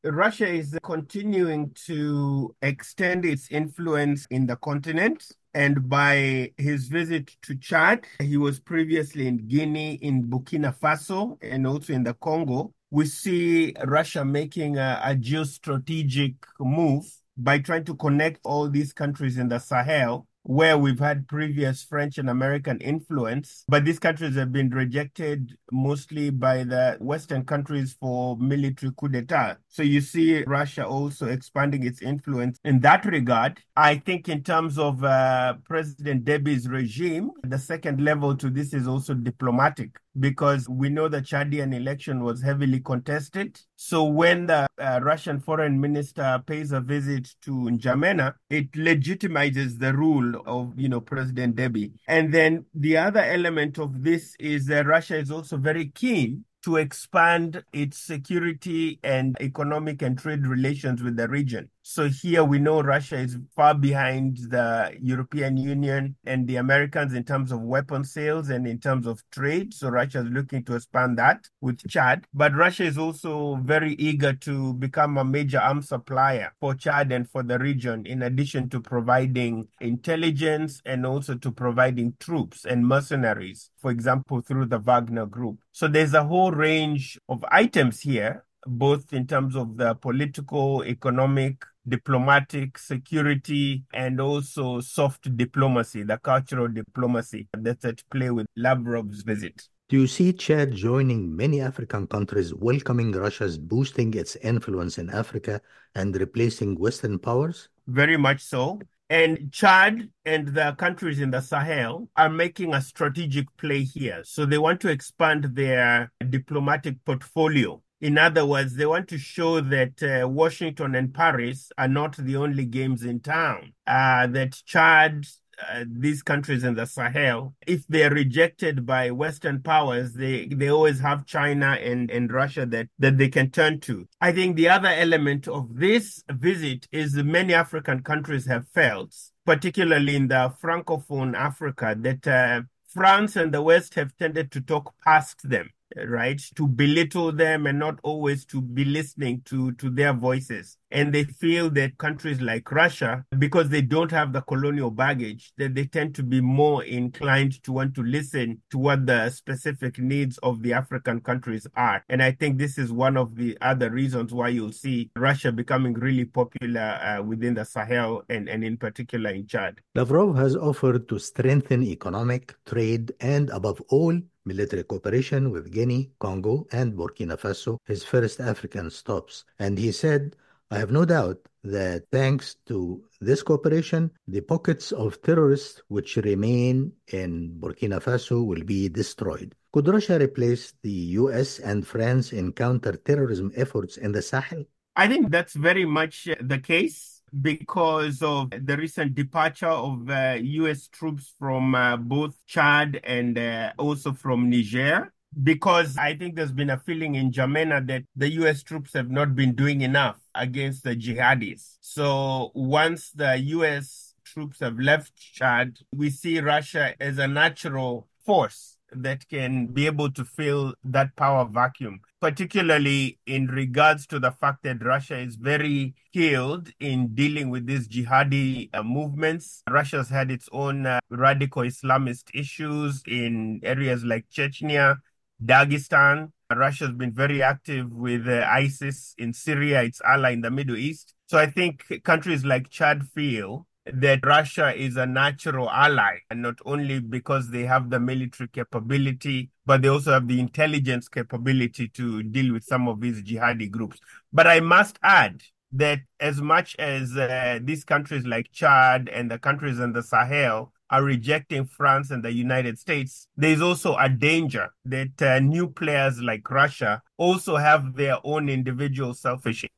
Russia is continuing to extend its influence in the continent. And by his visit to Chad, he was previously in Guinea, in Burkina Faso, and also in the Congo. We see Russia making a geostrategic move by trying to connect all these countries in the Sahel, where we've had previous French and American influence, but these countries have been rejected mostly by the Western countries for military coup d'etat. So you see Russia also expanding its influence in that regard. I think in terms of President Déby's regime, the second level to this is also diplomatic, because we know the Chadian election was heavily contested. So when the Russian foreign minister pays a visit to N'Djamena, it legitimizes the rule of, President Déby. And then the other element of this is that Russia is also very keen to expand its security and economic and trade relations with the region. So here we know Russia is far behind the European Union and the Americans in terms of weapon sales and in terms of trade. So Russia is looking to expand that with Chad. But Russia is also very eager to become a major arms supplier for Chad and for the region, in addition to providing intelligence and also to providing troops and mercenaries, for example, through the Wagner Group. So there's a whole range of items here, both in terms of the political, economic, diplomatic, security, and also soft diplomacy, the cultural diplomacy that's at play with Lavrov's visit. Do you see Chad joining many African countries welcoming Russia's boosting its influence in Africa and replacing Western powers? Very much so. And Chad and the countries in the Sahel are making a strategic play here. So they want to expand their diplomatic portfolio. In other words, they want to show that Washington and Paris are not the only games in town, that Chad, these countries in the Sahel, if they're rejected by Western powers, they always have China and Russia that they can turn to. I think the other element of this visit is many African countries have felt, particularly in the Francophone Africa, that France and the West have tended to talk past them, right? To belittle them and not always to be listening to their voices. And they feel that countries like Russia, because they don't have the colonial baggage, that they tend to be more inclined to want to listen to what the specific needs of the African countries are. And I think this is one of the other reasons why you'll see Russia becoming really popular within the Sahel and in particular in Chad. Lavrov has offered to strengthen economic, trade, and above all, military cooperation with Guinea, Congo, and Burkina Faso, his first African stops. And he said, I have no doubt that thanks to this cooperation, the pockets of terrorists which remain in Burkina Faso will be destroyed. Could Russia replace the US and France in counter-terrorism efforts in the Sahel? I think that's very much the case, because of the recent departure of US troops from both Chad and also from Niger. Because I think there's been a feeling in N'Djamena that the US troops have not been doing enough against the jihadis. So once the US troops have left Chad, we see Russia as a natural force that can be able to fill that power vacuum, particularly in regards to the fact that Russia is very skilled in dealing with these jihadi movements. Russia's had its own radical Islamist issues in areas like Chechnya, Dagestan. Russia's been very active with ISIS in Syria, its ally in the Middle East. So I think countries like Chad feel that Russia is a natural ally, and not only because they have the military capability, but they also have the intelligence capability to deal with some of these jihadi groups. But I must add that as much as these countries like Chad and the countries in the Sahel are rejecting France and the United States, there's also a danger that new players like Russia also have their own individual selfish